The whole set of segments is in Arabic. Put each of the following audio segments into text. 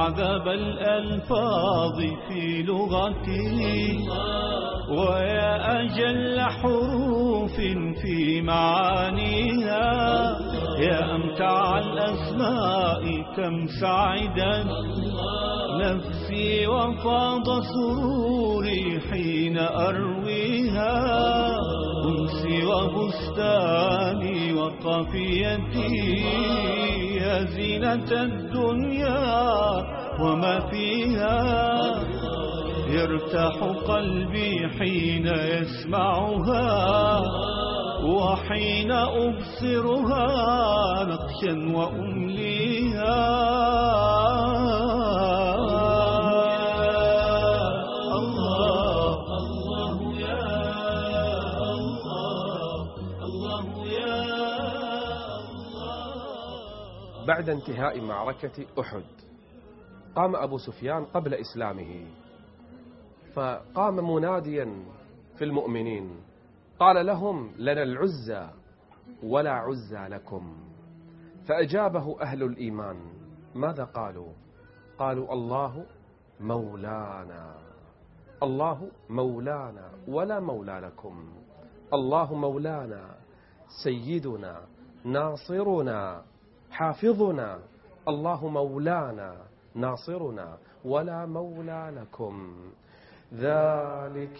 أعذب الألفاظ في لغتي ويا أجل حروف في معانيها، يا أمتع الأسماء كم سعدت نفسي وفاض سروري حين أرويها، أنسي وبستاني وقافيتي يا زينة الدنيا وما فيها، يرتاح قلبي حين يسمعها وحين أبصرها نقشا وأمليها. الله الله يا الله الله يا الله. بعد انتهاء معركة أحد قام أبو سفيان قبل إسلامه، فقام مناديا في المؤمنين قال لهم: لنا العزى ولا عزى لكم. فأجابه أهل الإيمان، ماذا قالوا؟ قالوا: الله مولانا، الله مولانا ولا مولى لكم، الله مولانا سيدنا ناصرنا حافظنا، الله مولانا ناصرنا ولا مولى لكم. ذلك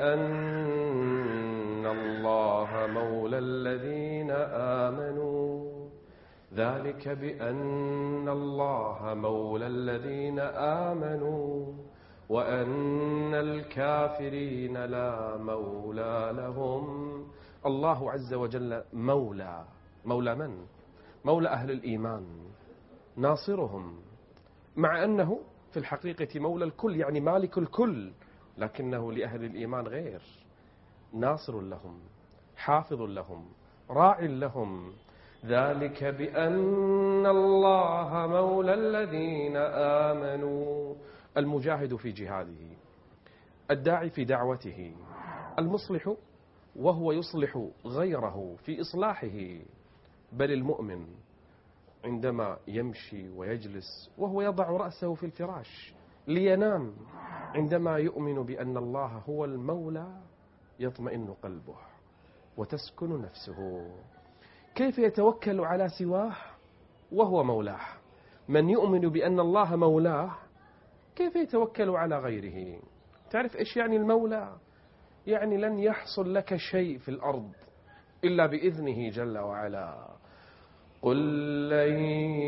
بأن الله مولى الذين آمنوا، ذلك بأن الله مولى الذين آمنوا وأن الكافرين لا مولى لهم. الله عز وجل مولى. مولى من؟ مولى أهل الإيمان، ناصرهم، مع أنه في الحقيقة مولى الكل، يعني مالك الكل، لكنه لأهل الإيمان غير، ناصر لهم، حافظ لهم، راع لهم. ذلك بأن الله مولى الذين آمنوا. المجاهد في جهاده، الداعي في دعوته، المصلح وهو يصلح غيره في إصلاحه، بل المؤمن عندما يمشي ويجلس وهو يضع رأسه في الفراش لينام، عندما يؤمن بأن الله هو المولى يطمئن قلبه وتسكن نفسه. كيف يتوكل على سواه وهو مولاه؟ من يؤمن بأن الله مولاه كيف يتوكل على غيره؟ تعرف إيش يعني المولى؟ يعني لن يحصل لك شيء في الأرض إلا بإذنه جل وعلا. قل لن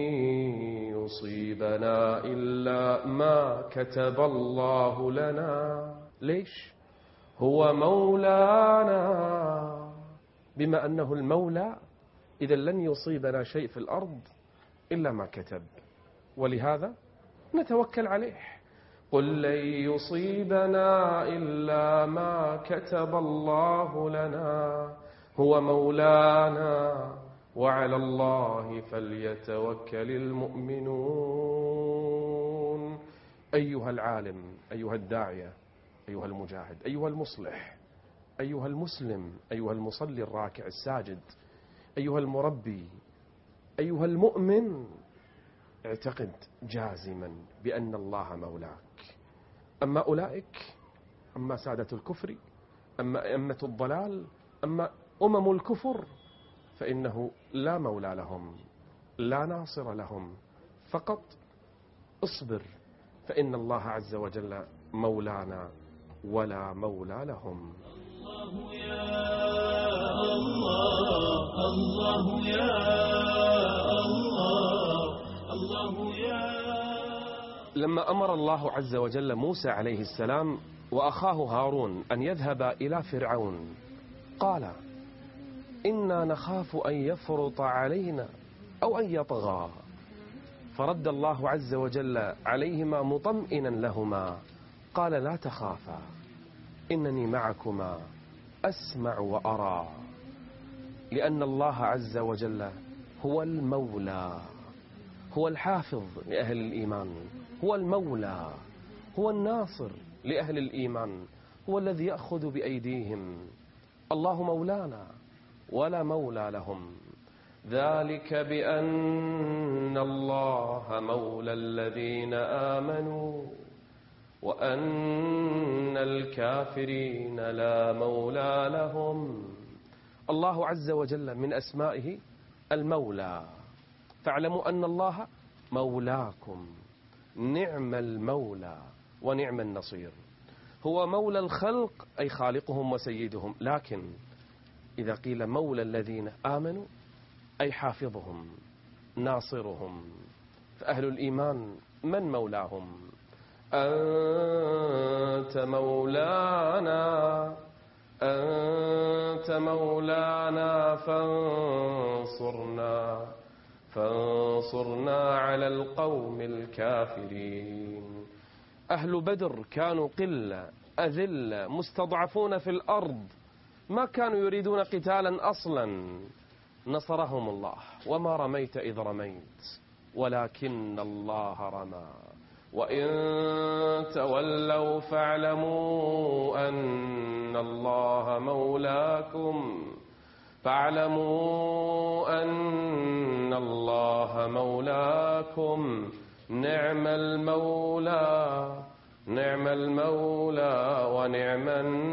يصيبنا إلا ما كتب الله لنا. ليش؟ هو مولانا. بما أنه المولى إذا لن يصيبنا شيء في الأرض إلا ما كتب، ولهذا نتوكل عليه. قل لن يصيبنا إلا ما كتب الله لنا هو مولانا وعلى الله فليتوكل المؤمنون. أيها العالم، أيها الداعية، أيها المجاهد، أيها المصلح، أيها المسلم، أيها المصلي الراكع الساجد، أيها المربي، أيها المؤمن، اعتقد جازما بأن الله مولاك. أما أولئك، أما سادة الكفر، أما أئمة الضلال، أما الكفر، فإنه لا مولى لهم، لا ناصر لهم. فقط اصبر، فإن الله عز وجل مولانا ولا مولى لهم. الله يا الله الله يا الله الله يا. لما أمر الله عز وجل موسى عليه السلام وأخاه هارون أن يذهبا إلى فرعون، قال: إنا نخاف أن يفرط علينا أو أن يطغى. فرد الله عز وجل عليهما مطمئنا لهما، قال: لا تخافا إنني معكما أسمع وأرى. لأن الله عز وجل هو المولى، هو الحافظ لأهل الإيمان، هو المولى، هو الناصر لأهل الإيمان، هو الذي يأخذ بأيديهم. الله مولانا ولا مولى لهم. ذلك بأن الله مولى الذين آمنوا وأن الكافرين لا مولى لهم. الله عز وجل من أسمائه المولى، فاعلموا أن الله مولاكم، نعم المولى ونعم النصير. هو مولى الخلق أي خالقهم وسيدهم، لكن إذا قيل مولى الذين آمنوا أي حافظهم ناصرهم. فأهل الإيمان من مولاهم؟ أنت مولانا أنت مولانا فانصرنا على القوم الكافرين. أهل بدر كانوا قلة أذلة مستضعفون في الأرض، ما كانوا يريدون قتالا أصلا، نصرهم الله. وما رميت إذ رميت ولكن الله رمى. وإن تولوا فاعلموا أن الله مولاكم نعم المولى ونعم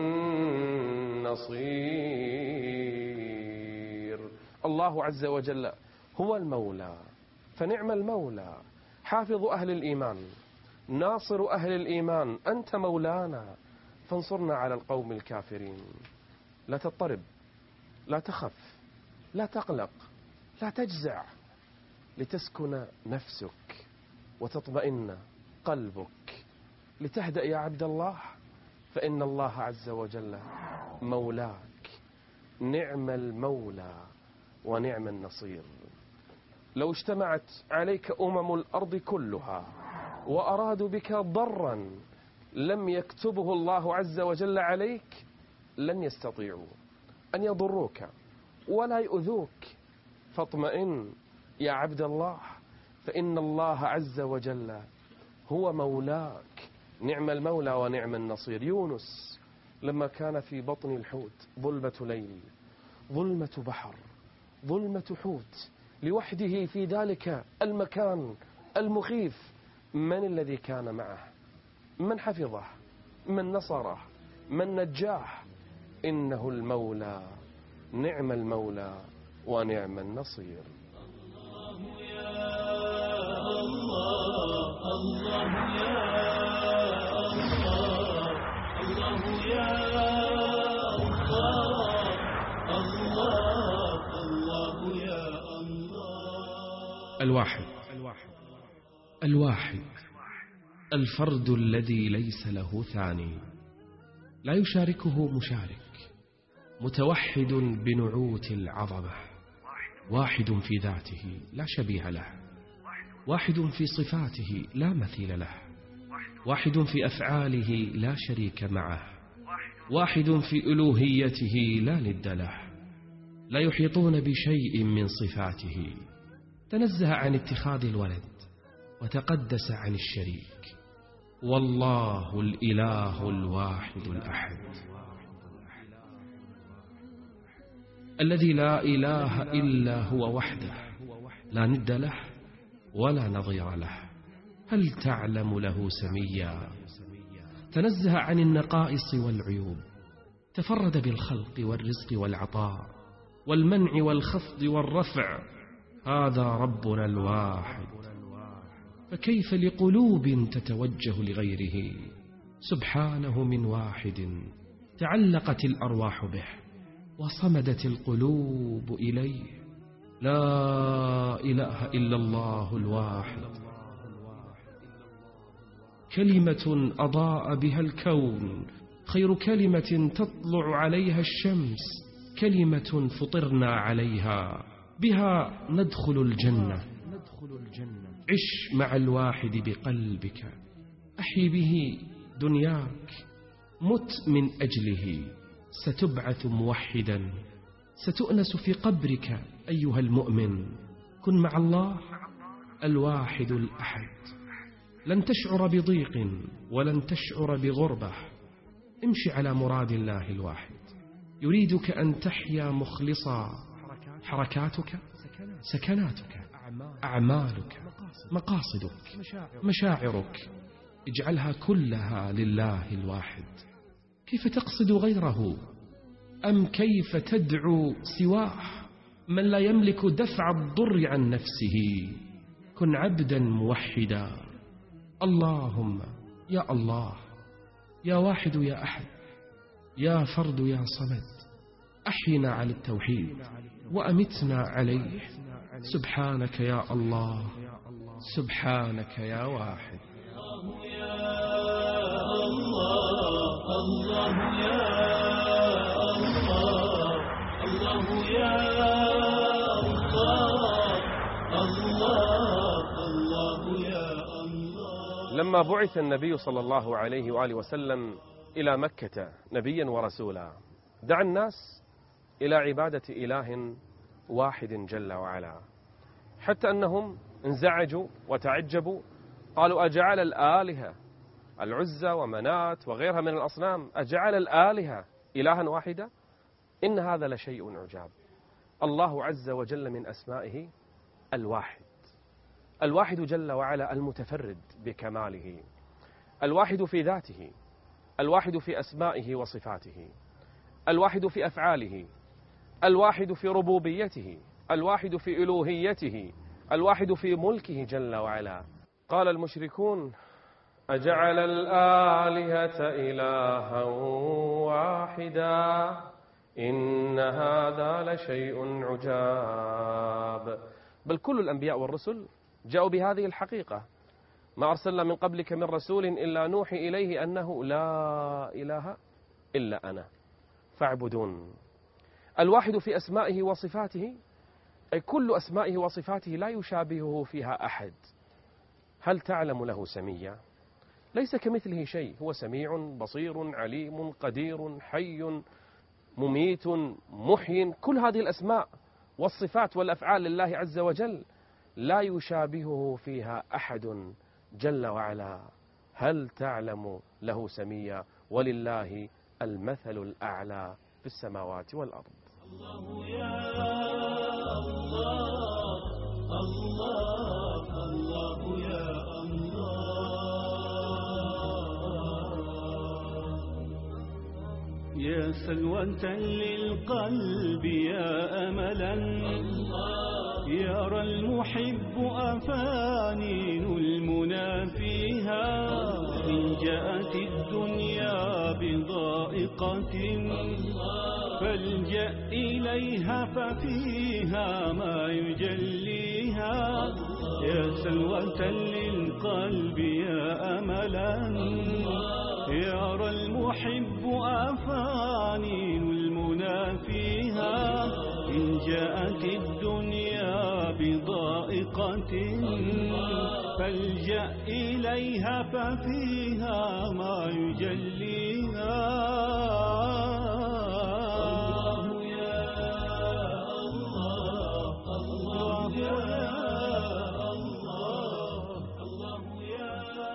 النصير. الله عز وجل هو المولى، فنعم المولى، حافظ أهل الإيمان، ناصر أهل الإيمان. أنت مولانا فانصرنا على القوم الكافرين. لا تضطرب، لا تخف، لا تقلق، لا تجزع، لتسكن نفسك وتطمئن قلبك، لتهدأ يا عبد الله، فإن الله عز وجل مولاك، نعم المولى ونعم النصير. لو اجتمعت عليك الأرض كلها وأرادوا بك ضرا لم يكتبه الله عز وجل عليك، لن يستطيعوا أن يضروك ولا يؤذوك. فاطمئن يا عبد الله، فإن الله عز وجل هو مولاك، نعم المولى ونعم النصير. يونس لما كان في بطن الحوت، ظلمة ليل، ظلمة بحر، ظلمة حوت، لوحده في ذلك المكان المخيف، من الذي كان معه؟ من حفظه؟ من نصره؟ من نجاه؟ إنه المولى، نعم المولى ونعم النصير. الله يا الله، الله يا الله، الله يا الله، الله يا الله. الواحد الفرد الذي ليس له ثاني، لا يشاركه مشارك، متوحد بنعوت العظمة، واحد في ذاته لا شبيه له، واحد في صفاته لا مثيل له، واحد في أفعاله لا شريك معه، واحد في ألوهيته لا ند له، لا يحيطون بشيء من صفاته، تنزه عن اتخاذ الولد وتقدس عن الشريك. والله الإله الواحد الأحد الذي لا إله إلا هو وحده، لا ند له ولا نظير له. هل تعلم له سميا؟ تنزه عن النقائص والعيوب، تفرد بالخلق والرزق والعطاء والمنع والخفض والرفع. هذا ربنا الواحد، فكيف لقلوب تتوجه لغيره؟ سبحانه من واحد تعلقت الأرواح به وصمدت القلوب إليه. لا إله إلا الله الواحد، كلمة أضاء بها الكون، خير كلمة تطلع عليها الشمس، كلمة فطرنا عليها، بها ندخل الجنة. عش مع الواحد بقلبك، أحي به دنياك، مت من أجله، ستبعث موحدا، ستؤنس في قبرك أيها المؤمن. كن مع الله الواحد الأحد، لن تشعر بضيق ولن تشعر بغربة. امشي على مراد الله الواحد، يريدك أن تحيا مخلصا، حركاتك سكناتك، أعمالك، مقاصدك، مشاعرك، اجعلها كلها لله الواحد. كيف تقصد غيره؟ أم كيف تدعو سواه من لا يملك دفع الضر عن نفسه؟ كن عبدا موحدا. اللهم يا الله، يا واحد يا أحد، يا فرد يا صمد، أحينا على التوحيد وأمتنا عليه. سبحانك يا الله، سبحانك يا واحد. الله يا الله، الله يا الله يا الله. لما بعث النبي صلى الله عليه وآله وسلم إلى مكة نبيا ورسولا، دعا الناس إلى عبادة إله واحد جل وعلا، حتى أنهم انزعجوا وتعجبوا، قالوا أجعل الآلهة العزى ومنات وغيرها من الأصنام، أجعل الآلهة إلها واحدة؟ إن هذا لشيء عجاب. الله عز وجل من أسمائه الواحد، الواحد جل وعلا المتفرد بكماله، الواحد في ذاته، الواحد في أسمائه وصفاته، الواحد في أفعاله، الواحد في ربوبيته، الواحد في ألوهيته، الواحد في ملكه جل وعلا. قال المشركون أجعل الآلهة إلها واحدا إن هذا لشيء عجاب. بل كل الأنبياء والرسل جاءوا بهذه الحقيقة، ما أرسلنا من قبلك من رسول إلا نوحي إليه أنه لا إله إلا أنا فاعبدون. الواحد في أسمائه وصفاته، أي كل أسمائه وصفاته لا يشابهه فيها أحد. هل تعلم له سميا؟ ليس كمثله شيء، هو سميع بصير عليم قدير حي مميت محي. كل هذه الأسماء والصفات والأفعال لله عز وجل لا يشابهه فيها أحد جل وعلا. هل تعلم له سميا؟ ولله المثل الأعلى في السماوات والأرض. الله يا الله، الله يا الله. يا سلوة للقلب يا أملا يرى المحب أفانين المنى فيها. إن جاءت الدنيا بضائقة فالجأ إليها ففيها ما يجليها. يا سلوة للقلب يا أملا يرى المحب أفانين المنى فيها. إن جاءت الدنيا بضائقة فالجأ إليها ففيها ما يجليها. الله يا الله، الله يا الله، الله يا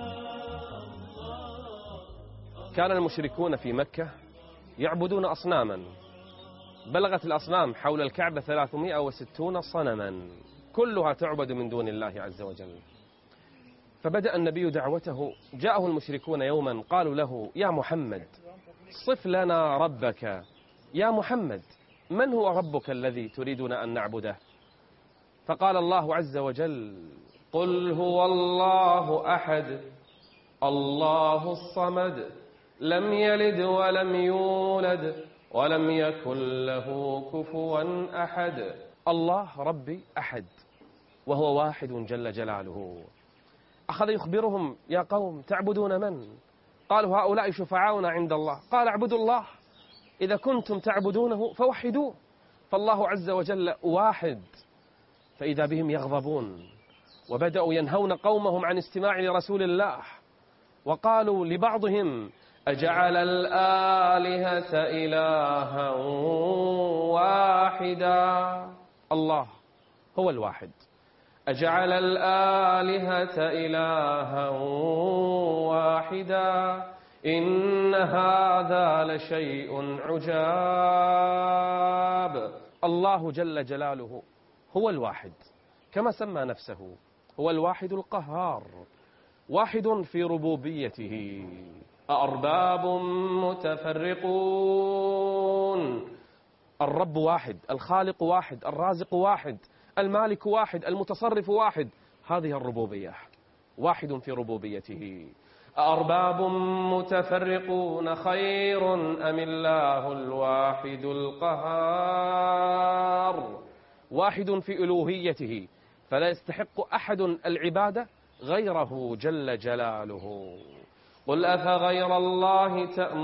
الله. كان المشركون في مكة يعبدون أصناما، بلغت الأصنام حول الكعبة 360 صنما، كلها تعبد من دون الله عز وجل. فبدأ النبي دعوته، جاءه المشركون يوما قالوا له يا محمد صف لنا ربك. يا محمد من هو ربك الذي تريدون أن نعبده؟ فقال الله عز وجل قل هو الله أحد الله الصمد لم يلد ولم يولد ولم يكن له كفوا أحد. الله ربي أحد وهو واحد جل جلاله. أخذ يخبرهم يا قوم تعبدون من؟ قالوا هؤلاء شفعاؤنا عند الله. قال اعبدوا الله، إذا كنتم تعبدونه فوحدوه، فالله عز وجل واحد. فإذا بهم يغضبون وبدأوا ينهون قومهم عن استماع لرسول الله، وقالوا لبعضهم أجعل الآلهة إلها واحدا. الله هو الواحد. أجعل الآلهة إلها واحدا إن هذا لشيء عجاب. الله جل جلاله هو الواحد كما سمى نفسه، هو الواحد القهار، واحد في ربوبيته. أأرباب متفرقون، الرب واحد، الخالق واحد، الرازق واحد، المالك واحد، المتصرف واحد. هذه الربوبية، واحد في ربوبيته. أأرباب متفرقون خير أم الله الواحد القهار، واحد في ألوهيته، فلا يستحق أحد العبادة غيره جل جلاله. قل أفغير الله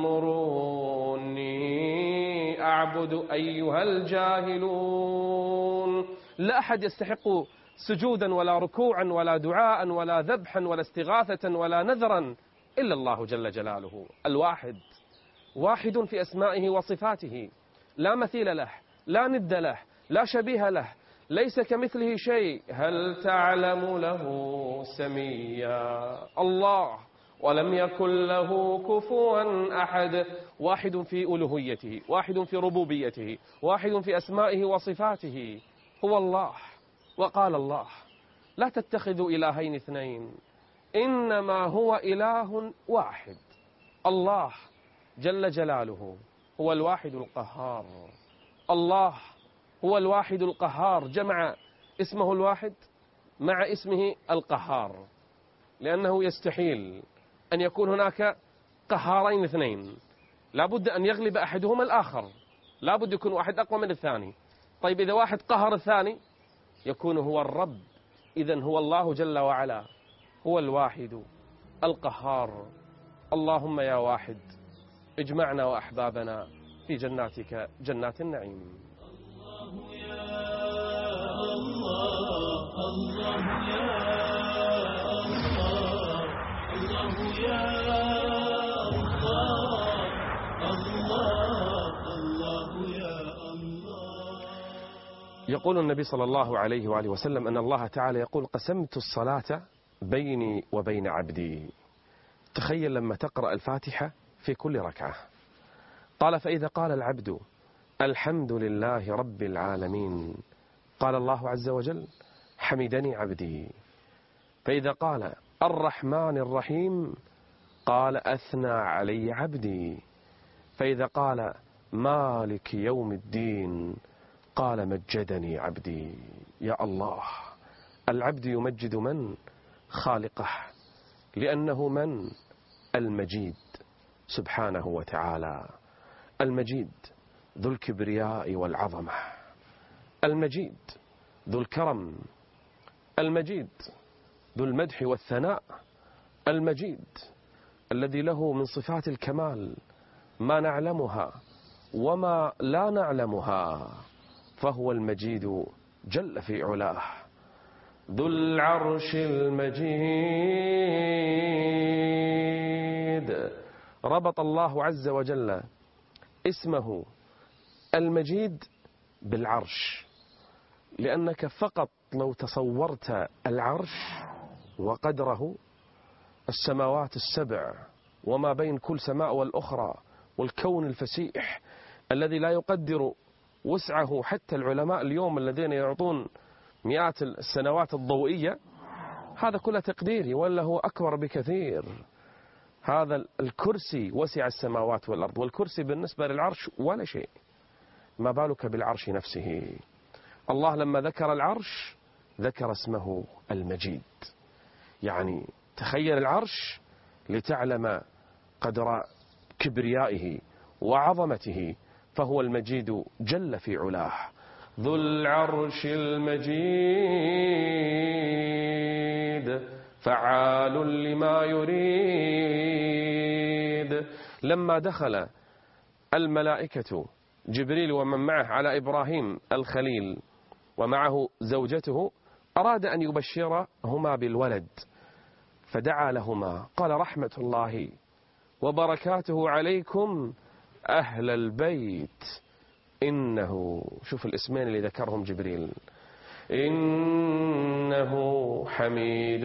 تأمروني أعبد أيها الجاهلون. لا أحد يستحق سجودا ولا ركوعا ولا دعاء ولا ذبحا ولا استغاثة ولا نذرا إلا الله جل جلاله الواحد، واحد في أسمائه وصفاته، لا مثيل له، لا ند له، لا شبيه له، ليس كمثله شيء، هل تعلم له سميا. الله ولم يكن له كفوا أحد، واحد في ألوهيته، واحد في ربوبيته، واحد في أسمائه وصفاته، هو الله. وقال الله لا تتخذوا إلهين اثنين إنما هو إله واحد. الله جل جلاله هو الواحد القهار. الله هو الواحد القهار، جمع اسمه الواحد مع اسمه القهار، لأنه يستحيل أن يكون هناك قهارين اثنين، لا بد أن يغلب أحدهما الآخر، لا بد يكون واحد أقوى من الثاني. طيب إذا واحد قهر الثاني يكون هو الرب، إذن هو الله جل وعلا هو الواحد القهار. اللهم يا واحد اجمعنا وأحبابنا في جناتك جنات النعيم. الله يا الله، الله يا الله، الله يا الله، الله يا الله. يقول النبي صلى الله عليه وآله وسلم أن الله تعالى يقول قسمت الصلاة بيني وبين عبدي. تخيل لما تقرأ الفاتحة في كل ركعة. قال فإذا قال العبد الحمد لله رب العالمين قال الله عز وجل حمدني عبدي. فإذا قال الرحمن الرحيم قال أثنى علي عبدي. فإذا قال مالك يوم الدين قال مجدني عبدي. يا الله، العبد يمجد من؟ خالقه، لأنه من؟ المجيد سبحانه وتعالى، المجيد ذو الكبرياء والعظمة، المجيد ذو الكرم، المجيد ذو المدح والثناء، المجيد الذي له من صفات الكمال ما نعلمها وما لا نعلمها، فهو المجيد جل في علاه ذو العرش المجيد. ربط الله عز وجل اسمه المجيد بالعرش، لأنك فقط لو تصورت العرش وقدره، السماوات السبع وما بين كل سماء والأخرى، والكون الفسيح الذي لا يقدر وسعه حتى العلماء اليوم الذين يعطون مئات السنوات الضوئية، هذا كله تقديري ولا هو أكبر بكثير. هذا الكرسي وسع السماوات والأرض، والكرسي بالنسبة للعرش ولا شيء، ما بالك بالعرش نفسه. الله لما ذكر العرش ذكر اسمه المجيد، يعني تخيل العرش لتعلم قدر كبريائه وعظمته، فهو المجيد جل في علاه ذو العرش المجيد فعال لما يريد. لما دخل الملائكة جبريل ومن معه على إبراهيم الخليل ومعه زوجته، أراد أن يبشرهما بالولد، فدعا لهما قال رحمة الله وبركاته عليكم أهل البيت إنه، شوف الاسمين اللي ذكرهم جبريل، إنه حميد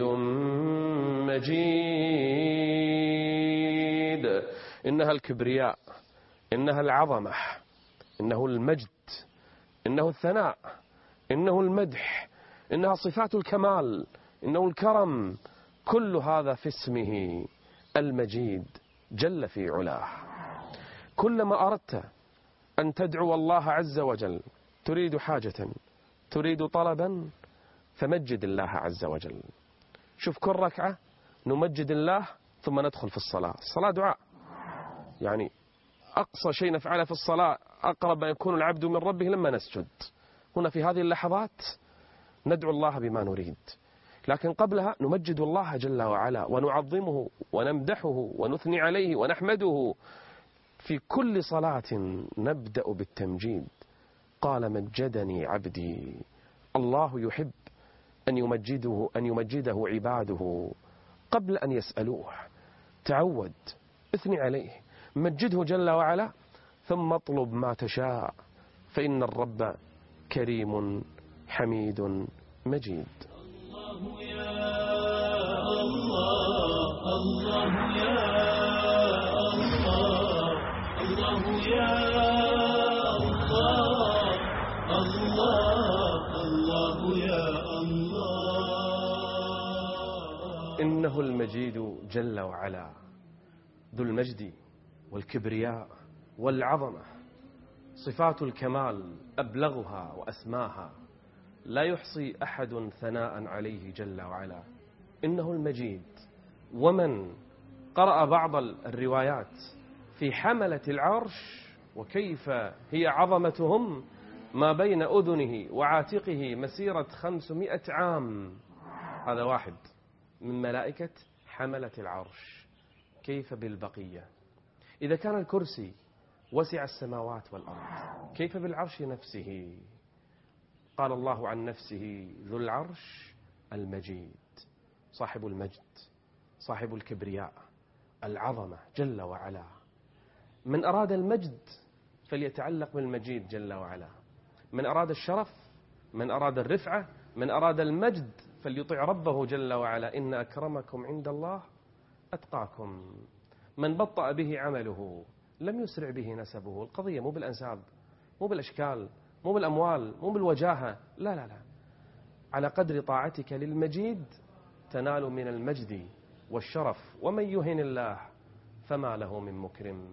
مجيد. إنها الكبرياء، إنها العظمة، إنه المجد، إنه الثناء، إنه المدح، إنها صفات الكمال، إنه الكرم، كل هذا في اسمه المجيد جل في علاه. كلما أردت أن تدعو الله عز وجل، تريد حاجة، تريد طلبا، فمجد الله عز وجل. شوف كل ركعة نمجد الله ثم ندخل في الصلاة. الصلاة دعاء، يعني أقصى شيء نفعله في الصلاة أقرب ما يكون العبد من ربه لما نسجد. هنا في هذه اللحظات ندعو الله بما نريد، لكن قبلها نمجد الله جل وعلا ونعظمه ونمدحه ونثني عليه ونحمده. في كل صلاة نبدأ بالتمجيد. قال مجدني عبدي. الله يحب أن يمجده عباده قبل أن يسألوه. تعود، اثني عليه، مجده جل وعلا، ثم اطلب ما تشاء، فإن الرب كريم حميد مجيد. الله يا الله، الله يا الله، الله يا الله، الله، الله يا الله. إنه المجيد جل وعلا، ذو المجد والكبرياء والعظمة، صفات الكمال أبلغها وأسماها، لا يحصي أحد ثناء عليه جل وعلا. إنه المجيد. ومن قرأ بعض الروايات في حملة العرش وكيف هي عظمتهم، ما بين أذنه وعاتقه مسيرة 500 عام، هذا واحد من ملائكة حملة العرش. كيف بالبقية؟ إذا كان الكرسي وسع السماوات والأرض، كيف بالعرش نفسه؟ قال الله عن نفسه ذو العرش المجيد، صاحب المجد، صاحب الكبرياء، العظمة جل وعلا. من أراد المجد فليتعلق بالمجيد جل وعلا. من أراد الشرف، من أراد الرفعة، من أراد المجد فليطع ربه جل وعلا. إن أكرمكم عند الله أتقاكم. من بطأ به عمله لم يسرع به نسبه. القضية مو بالأنساب، مو بالأشكال، مو بالأموال، مو بالوجاهة، لا لا لا. على قدر طاعتك للمجيد تنال من المجد والشرف. ومن يهن الله فما له من مكرم.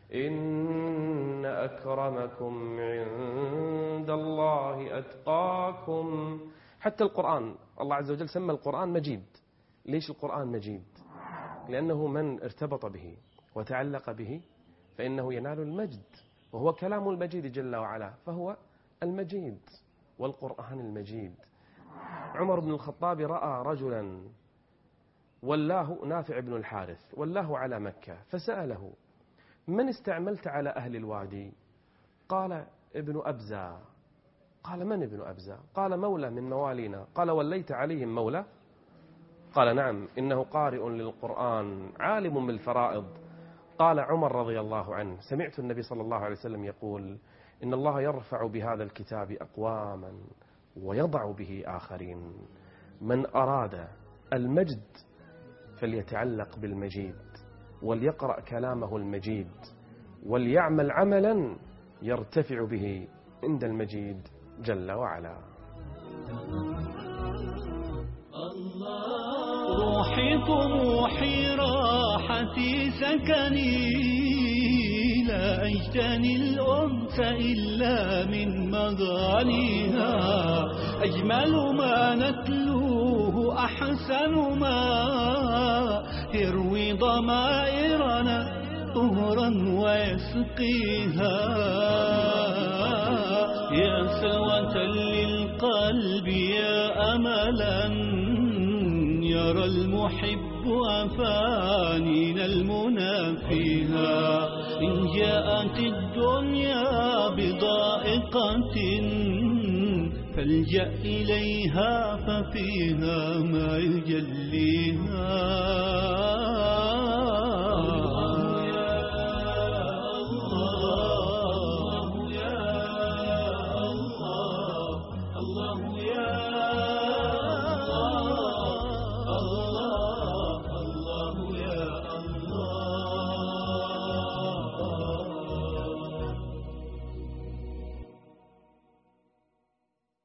إن أكرمكم عند الله أتقاكم. حتى القرآن الله عز وجل سمى القرآن مجيد. ليش القرآن مجيد؟ لأنه من ارتبط به وتعلق به فإنه ينال المجد، وهو كلام المجيد جل وعلا، فهو المجيد والقرآن المجيد. عمر بن الخطاب رأى رجلا ولاه، نافع بن الحارث، ولاه على مكة، فسأله: من استعملت على أهل الوادي؟ قال: ابن أبزة. قال: من ابن أبزة؟ قال: مولى من موالينا. قال: وليت عليهم مولى؟ قال: نعم، إنه قارئ للقرآن عالم بالفرائض. قال عمر رضي الله عنه: سمعت النبي صلى الله عليه وسلم يقول: إن الله يرفع بهذا الكتاب أقواما ويضع به آخرين. من أراد المجد فليتعلق بالمجيد، وليقرأ كلامه المجيد، وليعمل عملا يرتفع به عند المجيد جل وعلا. روحي طموحي راحتي سكني، لا أجتني الأنس إلا من مغانيها. أجمل ما نتلوه أحسن ما يروي ضمائرنا طهرا ويسقيها. يا سلوة للقلب يا أملا يرى المحب أفانينا المنى فيها. إن جاءت الدنيا بضائقة فالجأ إليها ففيها ما يجليها.